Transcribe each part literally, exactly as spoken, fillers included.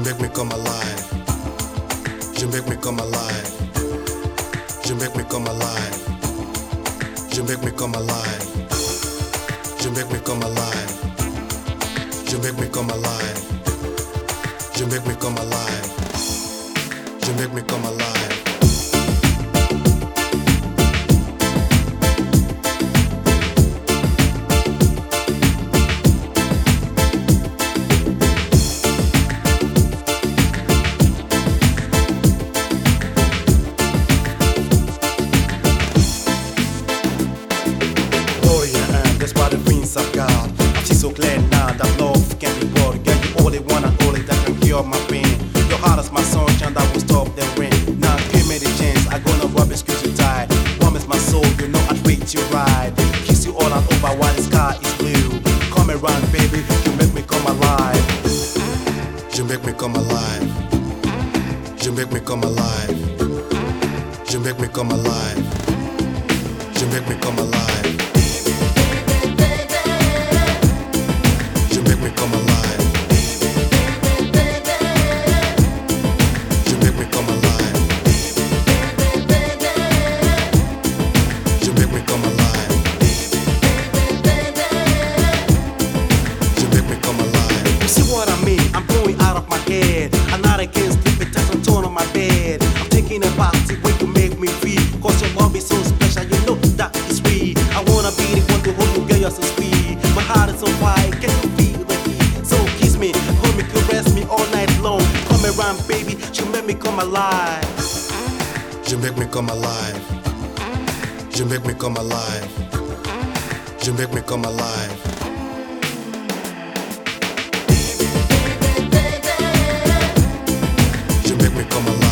make me come alive. You make me come alive. You make me come alive. You make me come alive. You make me come alive. You make me come alive. You make me come alive. You make me come alive. Of God, she's so glad now that love can be brought. Girl, you only one and only that can cure my pain. Your heart is my sunshine that will stop the rain. Now give me the chance, I gonna rub it, squeeze you tight. Promise my soul, you know I'd wait you right. Kiss you all and over while the sky is blue. Come around, baby, you make me come alive. You make me come alive. You make me come alive. You make me come alive. You make me come alive. About the way you make me feel, cause your love is so special, you know that it's real. I wanna be the one to hold you, girl, you're so sweet. My heart is on fire, can you feel the heat? So kiss me, hold me, caress me all night long. Come around, baby, you make me come alive. You make me come alive. You make me come alive. You make me come alive. You make me come alive.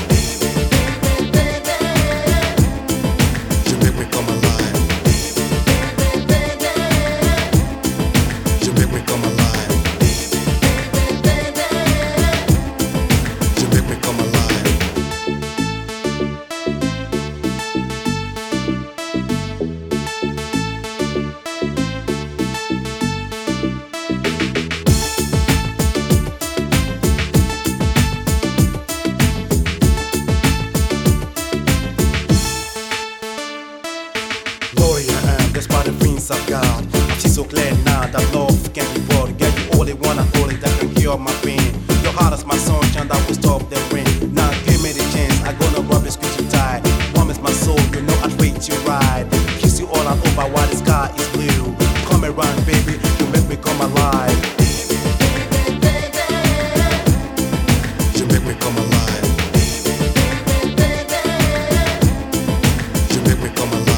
Of God, she's so glad now that love can be brought. Girl, you only one and only that can cure my pain. Your heart is my sunshine that will stop the rain. Now give me the chance, I gonna rub it, squeeze you tight. Promise my soul, you know I'd wait you right. Kiss you all and over while the sky is blue. Come around, baby, you make me come alive. You make me come alive. You make me come alive.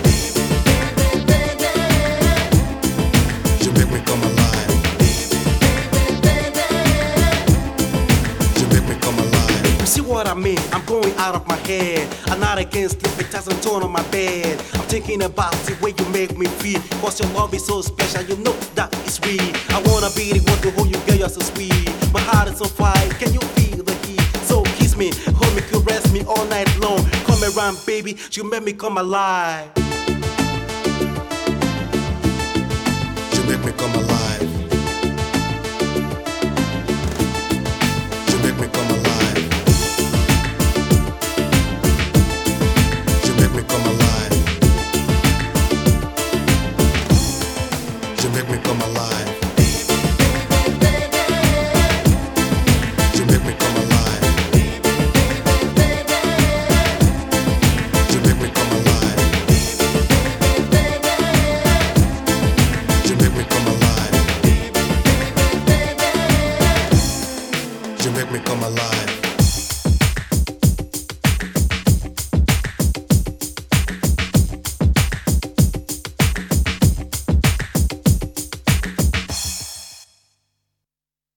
What I mean, I'm going out of my head. I'm not against sleep, it doesn't turn on my bed. I'm thinking about the way you make me feel, cause your love is so special, you know that it's real. I wanna be the one to hold you, girl, you're so sweet. My heart is on fire, can you feel the heat? So kiss me, hold me, caress me all night long. Come around, baby, you make me come alive. You make me come alive.